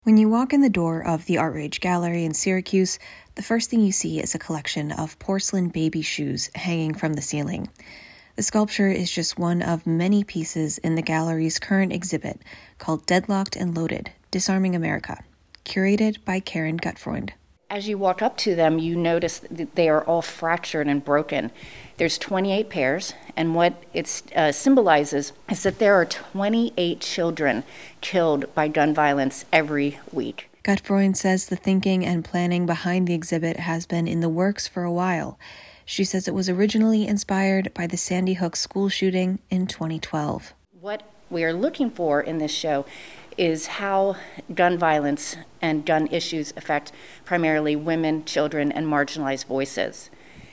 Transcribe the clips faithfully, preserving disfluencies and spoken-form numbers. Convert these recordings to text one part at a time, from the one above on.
When you walk in the door of the Artrage Gallery in Syracuse, the first thing you see is a collection of porcelain baby shoes hanging from the ceiling. The sculpture is just one of many pieces in the gallery's current exhibit called Deadlocked and Loaded, Disarming America, curated by Karen Gutfreund. As you walk up to them, you notice that they are all fractured and broken. There's twenty-eight pairs, and what it uh, symbolizes is that there are twenty-eight children killed by gun violence every week. Gutfreund says the thinking and planning behind the exhibit has been in the works for a while. She says it was originally inspired by the Sandy Hook school shooting in twenty twelve. What we are looking for in this show is how gun violence and gun issues affect primarily women, children, and marginalized voices.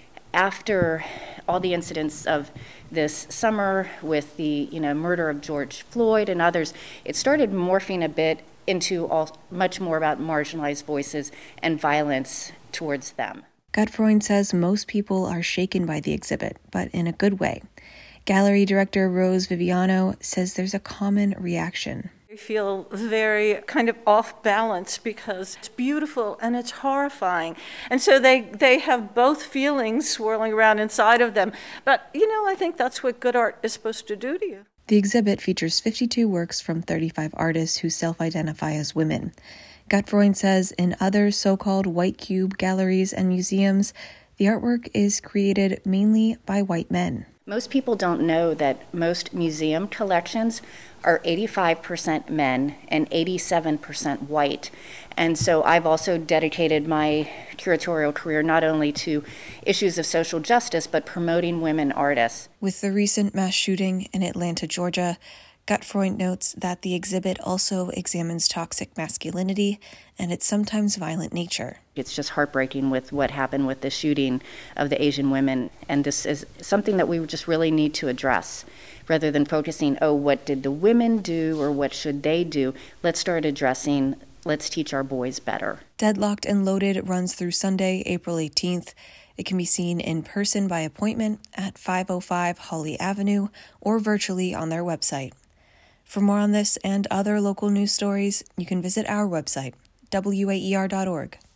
After all the incidents of this summer with the you know murder of George Floyd and others, it started morphing a bit into all, much more about marginalized voices and violence towards them. Gutfreund says most people are shaken by the exhibit, but in a good way. Gallery director Rose Viviano says there's a common reaction. I feel very kind of off balance because it's beautiful and it's horrifying. And so they, they have both feelings swirling around inside of them. But, you know, I think that's what good art is supposed to do to you. The exhibit features fifty-two works from thirty-five artists who self-identify as women. Gutfreund says in other so-called white cube galleries and museums, the artwork is created mainly by white men. Most people don't know that most museum collections are eighty-five percent men and eighty-seven percent white. And so I've also dedicated my curatorial career not only to issues of social justice, but promoting women artists. With the recent mass shooting in Atlanta, Georgia, Gutfreund notes that the exhibit also examines toxic masculinity and its sometimes violent nature. It's just heartbreaking with what happened with the shooting of the Asian women, and this is something that we just really need to address. Rather than focusing, oh, what did the women do or what should they do, let's start addressing, let's teach our boys better. Deadlocked and Loaded runs through Sunday, April eighteenth. It can be seen in person by appointment at five oh five Holly Avenue or virtually on their website. For more on this and other local news stories, you can visit our website, W A E R dot org.